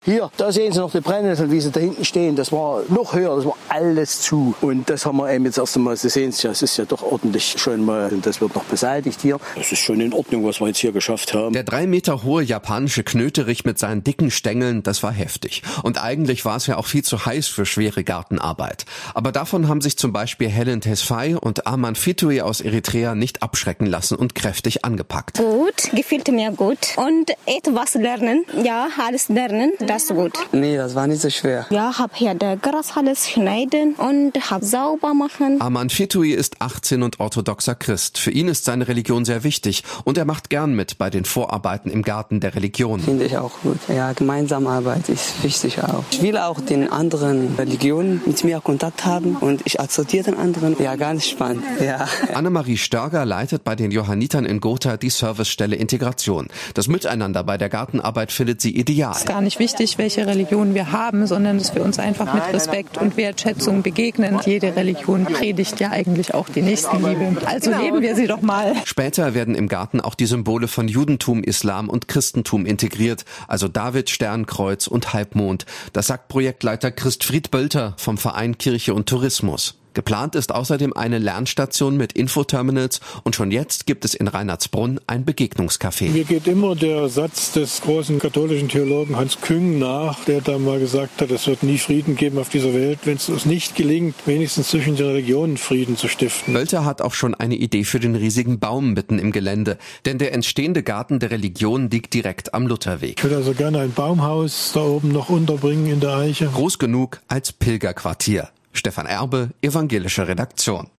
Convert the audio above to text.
Hier, da sehen Sie noch die Brennnesseln, wie sie da hinten stehen. Das war noch höher, das war alles zu. Und das haben wir eben jetzt erst einmal, Sie sehen es ja, es ist ja doch ordentlich schon mal, und das wird noch beseitigt hier. Das ist schon in Ordnung, was wir jetzt hier geschafft haben. Der 3 Meter hohe japanische Knöterich mit seinen dicken Stängeln, das war heftig. Und eigentlich war es ja auch viel zu heiß für schwere Gartenarbeit. Aber davon haben sich zum Beispiel Helen Tesfaye und Arman Fitoui aus Eritrea nicht abschrecken lassen und kräftig angepackt. Gut, gefällt mir gut. Und etwas lernen, ja, alles lernen, das ist gut. Nee, das war nicht so schwer. Ja, hab hier das Gras alles schneiden und hab sauber machen. Arman Fitoui ist 18 und orthodoxer Christ. Für ihn ist seine Religion sehr wichtig und er macht gern mit bei den Vorarbeiten im Garten der Religion. Finde ich auch gut. Ja, gemeinsame Arbeit ist wichtig auch. Ich will auch den anderen Religionen mit mir Kontakt haben und ich akzeptiere den anderen. Ja, ganz spannend. Ja. Annemarie Störger leitet bei den Johannitern in Gotha die Servicestelle Integration. Das Miteinander bei der Gartenarbeit findet sie ideal. Es ist gar nicht wichtig, welche Religion wir haben, sondern dass wir uns einfach mit Respekt und Wertschätzung begegnen. Jede Religion predigt ja eigentlich auch die Nächstenliebe. Also leben wir sie doch mal. Später werden im Garten auch die Symbole von Judentum, Islam und Christentum integriert, also David, Sternkreuz und Halbmond. Das sagt Projektleiter Christfried Bölter vom Verein Kirche und Tourismus. Geplant ist außerdem eine Lernstation mit Infoterminals und schon jetzt gibt es in Reinhardsbrunn ein Begegnungscafé. Mir geht immer der Satz des großen katholischen Theologen Hans Küng nach, der da mal gesagt hat, es wird nie Frieden geben auf dieser Welt, wenn es uns nicht gelingt, wenigstens zwischen den Religionen Frieden zu stiften. Bölter hat auch schon eine Idee für den riesigen Baum mitten im Gelände, denn der entstehende Garten der Religion liegt direkt am Lutherweg. Ich würde also gerne ein Baumhaus da oben noch unterbringen in der Eiche. Groß genug als Pilgerquartier. Stefan Erbe, Evangelische Redaktion.